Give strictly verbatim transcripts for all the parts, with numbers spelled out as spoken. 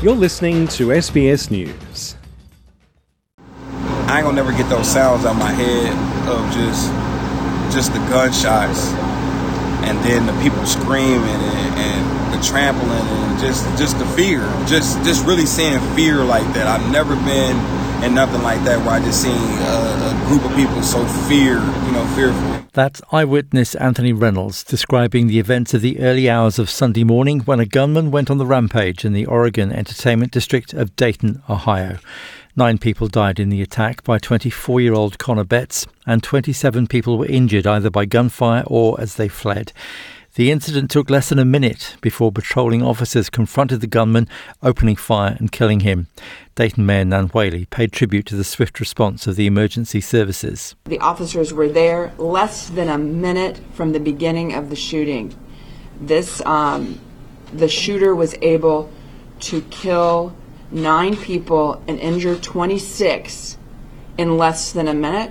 You're listening to S B S News. I ain't gonna never get those sounds out of my head of just just the gunshots and then the people screaming and, and the trampling and just just the fear. Just just really seeing fear like that. I've never been in nothing like that where I just seen a, a group of people so fear, you know, fearful. That's eyewitness Anthony Reynolds describing the events of the early hours of Sunday morning when a gunman went on the rampage in the Oregon Entertainment District of Dayton, Ohio. Nine people died in the attack by twenty-four-year-old Connor Betts, and twenty-seven people were injured either by gunfire or as they fled. The incident took less than a minute before patrolling officers confronted the gunman, opening fire and killing him. Dayton Mayor Nan Whaley paid tribute to the swift response of the emergency services. The officers were there less than a minute from the beginning of the shooting. This, um, the shooter was able to kill nine people and injure twenty-six in less than a minute.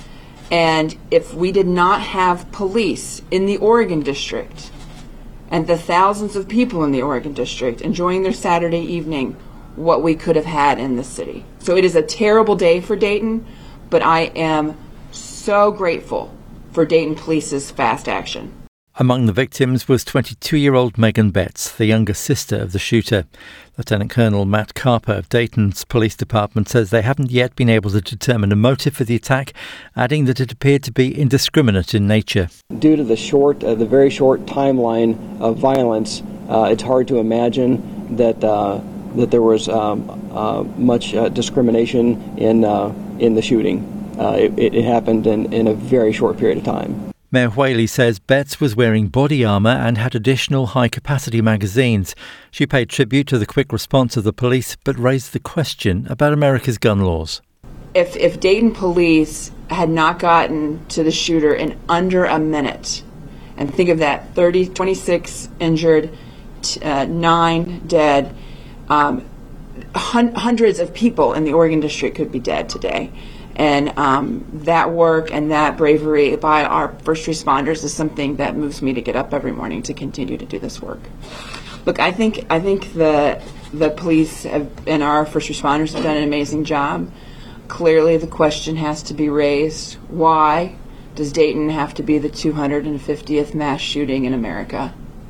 And if we did not have police in the Oregon District and the thousands of people in the Oregon District enjoying their Saturday evening, what we could have had in this city. So it is a terrible day for Dayton, but I am so grateful for Dayton Police's fast action. Among the victims was twenty-two-year-old Megan Betts, the younger sister of the shooter. Lieutenant Colonel Matt Carper of Dayton's police department says they haven't yet been able to determine a motive for the attack, adding that it appeared to be indiscriminate in nature. Due to the short, uh, the very short timeline of violence, uh, it's hard to imagine that uh, that there was um, uh, much uh, discrimination in uh, in the shooting. Uh, it, it happened in, in a very short period of time. Mayor Whaley says Betts was wearing body armour and had additional high-capacity magazines. She paid tribute to the quick response of the police, but raised the question about America's gun laws. If, if Dayton police had not gotten to the shooter in under a minute, and think of that, thirty, twenty-six injured, uh, nine dead, um, hun- hundreds of people in the Oregon District could be dead today. And um, that work and that bravery by our first responders is something that moves me to get up every morning to continue to do this work. Look, I think I think the the police have, and our first responders have done an amazing job. Clearly, the question has to be raised: why does Dayton have to be the two hundred fiftieth mass shooting in America?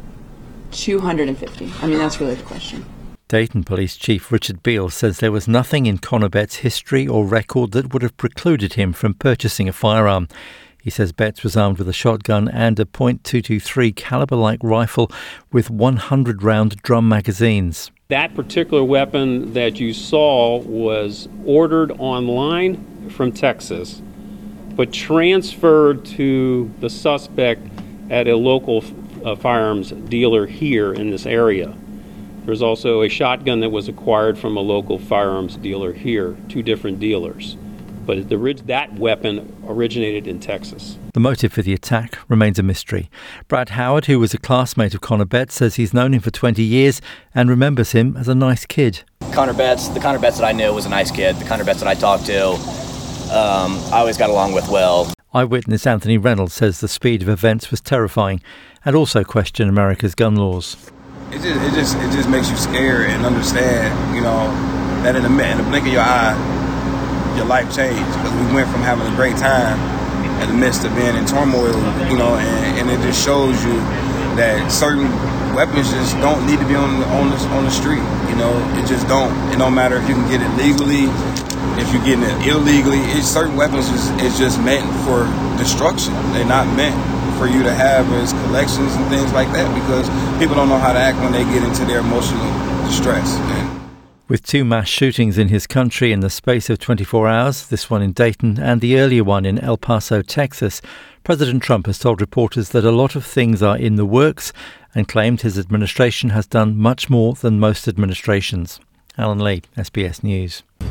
two hundred fifty. I mean, that's really the question. Dayton Police Chief Richard Beale says there was nothing in Connor Betts' history or record that would have precluded him from purchasing a firearm. He says Betts was armed with a shotgun and a point two two three caliber-like rifle with one hundred round drum magazines. That particular weapon that you saw was ordered online from Texas, but transferred to the suspect at a local uh, firearms dealer here in this area. There's also a shotgun that was acquired from a local firearms dealer here, two different dealers. But the, that weapon originated in Texas. The motive for the attack remains a mystery. Brad Howard, who was a classmate of Connor Betts, says he's known him for twenty years and remembers him as a nice kid. Connor Betts, the Connor Betts that I knew was a nice kid. The Connor Betts that I talked to, um, I always got along with well. Eyewitness Anthony Reynolds says the speed of events was terrifying and also questioned America's gun laws. It just, it just, it just makes you scared and understand, you know, that in the, in the blink of your eye, your life changed. Because we went from having a great time in the midst of being in turmoil, you know, and, and it just shows you that certain weapons just don't need to be on the, on the on the street. You know, it just don't. It don't matter if you can get it legally, if you're getting it illegally. It's certain weapons is it's just meant for destruction. They're not meant for you to have as collections and things like that, because people don't know how to act when they get into their emotional distress. And with two mass shootings in his country in the space of twenty-four hours, this one in Dayton and the earlier one in El Paso, Texas, President Trump has told reporters that a lot of things are in the works and claimed his administration has done much more than most administrations. Alan Lee, S B S News.